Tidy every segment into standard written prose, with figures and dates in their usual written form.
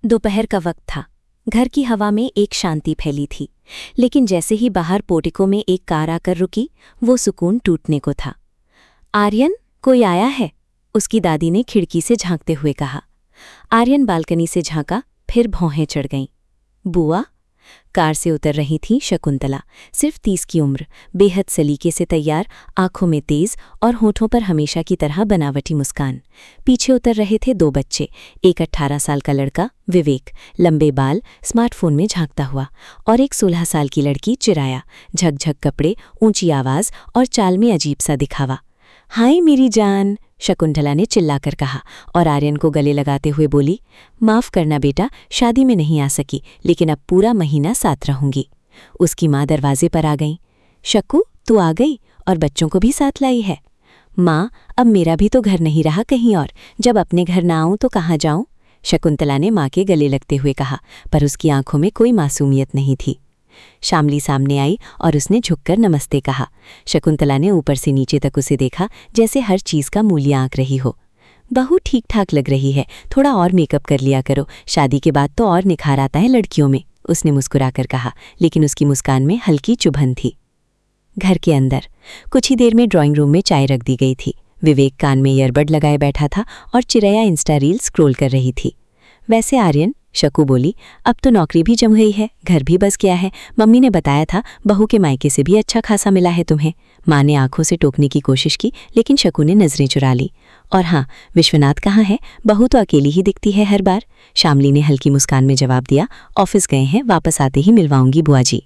दोपहर का वक्त था। घर की हवा में एक शांति फैली थी, लेकिन जैसे ही बाहर पोर्टिको में एक कार आकर रुकी, वो सुकून टूटने को था। आर्यन, कोई आया है? उसकी दादी ने खिड़की से झांकते हुए कहा। आर्यन बालकनी से झांका, फिर भौहें चढ़ गईं। बुआ? कार से उतर रही थी शकुंतला, सिर्फ 30 की उम्र, बेहद सलीके से तैयार, आंखों में तेज और होठों पर हमेशा की तरह बनावटी मुस्कान। पीछे उतर रहे थे 2 बच्चे, एक 18 साल का लड़का विवेक, लंबे बाल, स्मार्टफोन में झांकता हुआ, और एक 16 साल की लड़की चिराया, झकझक कपड़े, ऊंची आवाज और चाल में अजीब सा दिखावा। हाय मेरी जान, शकुंतला ने चिल्लाकर कहा और आर्यन को गले लगाते हुए बोली, माफ करना बेटा, शादी में नहीं आ सकी, लेकिन अब पूरा महीना साथ रहूंगी। उसकी माँ दरवाजे पर आ गई। शकू, तू आ गई और बच्चों को भी साथ लाई है? माँ, अब मेरा भी तो घर नहीं रहा कहीं और, जब अपने घर ना आऊं तो कहाँ जाऊं? शकुंतला ने माँ के गले लगते हुए कहा, पर उसकी आंखों में कोई मासूमियत नहीं थी। शामली सामने आई और उसने झुककर नमस्ते कहा। शकुंतला ने ऊपर से नीचे तक उसे देखा, जैसे हर चीज़ का मूल्य आंक रही हो। बहू ठीक ठाक लग रही है, थोड़ा और मेकअप कर लिया करो, शादी के बाद तो और निखार आता है लड़कियों में, उसने मुस्कुराकर कहा, लेकिन उसकी मुस्कान में हल्की चुभन थी। घर के अंदर कुछ ही देर में ड्राइंग रूम में चाय रख दी गई थी। विवेक कान में ईयरबड लगाए बैठा था और चिरैया इंस्टा रील स्क्रॉल कर रही थी। वैसे आर्यन, शकू बोली, अब तो नौकरी भी जम गई है, घर भी बस गया है, मम्मी ने बताया था बहू के मायके से भी अच्छा खासा मिला है तुम्हें। माँ ने आंखों से टोकने की कोशिश की, लेकिन शकू ने नजरें चुरा ली। और हाँ, विश्वनाथ कहाँ है? बहू तो अकेली ही दिखती है हर बार। शामली ने हल्की मुस्कान में जवाब दिया, ऑफिस गए हैं, वापस आते ही मिलवाऊंगी बुआ जी।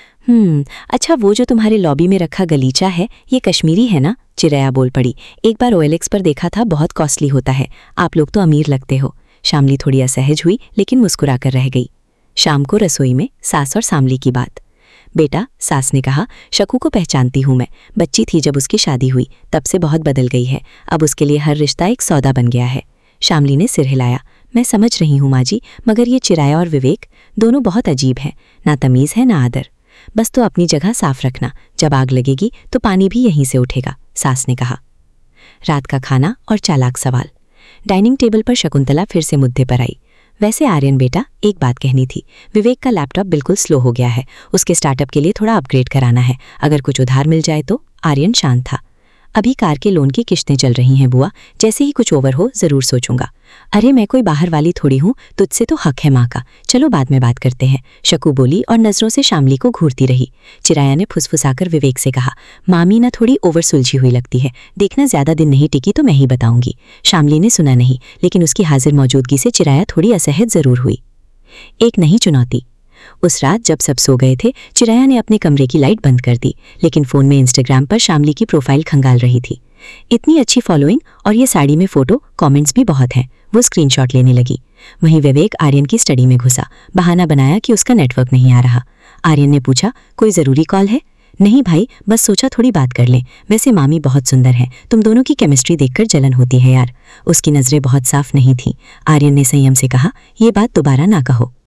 अच्छा, वो जो तुम्हारे लॉबी में रखा गलीचा है, ये कश्मीरी है ना? चिरैया बोल पड़ी। एक बार OLX पर देखा था, बहुत कॉस्टली होता है। आप लोग तो अमीर लगते हो। शामली थोड़ी असहज हुई, लेकिन मुस्कुराकर रह गई। शाम को रसोई में सास और शामली की बात। बेटा, सास ने कहा, शकू को पहचानती हूँ मैं, बच्ची थी जब उसकी शादी हुई, तब से बहुत बदल गई है, अब उसके लिए हर रिश्ता एक सौदा बन गया है। शामली ने सिर हिलाया। मैं समझ रही हूँ माँ जी, मगर ये चिराया और विवेक दोनों बहुत अजीब हैं, ना तमीज़ है ना आदर। बस तो अपनी जगह साफ रखना, जब आग लगेगी तो पानी भी यहीं से उठेगा, सास ने कहा। रात का खाना और चालाक सवाल। डाइनिंग टेबल पर शकुंतला फिर से मुद्दे पर आई। वैसे आर्यन बेटा, एक बात कहनी थी, विवेक का लैपटॉप बिल्कुल स्लो हो गया है, उसके स्टार्टअप के लिए थोड़ा अपग्रेड कराना है, अगर कुछ उधार मिल जाए तो। आर्यन शांत था। अभी कार के लोन की किश्तें चल रही हैं बुआ, जैसे ही कुछ ओवर हो जरूर सोचूंगा। अरे मैं कोई बाहर वाली थोड़ी हूँ, तुझसे तो हक है माँ का, चलो बाद में बात करते हैं, शकू बोली और नजरों से शामली को घूरती रही। चिराया ने फुसफुसाकर विवेक से कहा, मामी ना थोड़ी ओवर सुलझी हुई लगती है, देखना ज्यादा दिन नहीं टिकी तो मैं ही बताऊंगी। शामली ने सुना नहीं, लेकिन उसकी हाजिर मौजूदगी से चिराया थोड़ी असहज जरूर हुई। एक नई चुनौती। उस रात जब सब सो गए थे, चिराया ने अपने कमरे की लाइट बंद कर दी, लेकिन फ़ोन में इंस्टाग्राम पर शामली की प्रोफाइल खंगाल रही थी। इतनी अच्छी फॉलोइंग और ये साड़ी में फ़ोटो, कमेंट्स भी बहुत हैं। वो स्क्रीनशॉट लेने लगी। वहीं विवेक आर्यन की स्टडी में घुसा, बहाना बनाया कि उसका नेटवर्क नहीं आ रहा। आर्यन ने पूछा, कोई ज़रूरी कॉल है? नहीं भाई, बस सोचा थोड़ी बात कर लें। वैसे मामी बहुत सुंदर हैं, तुम दोनों की केमिस्ट्री देखकर जलन होती है यार। उसकी नज़रें बहुत साफ नहीं थीं। आर्यन ने संयम से कहा, ये बात दोबारा ना कहो।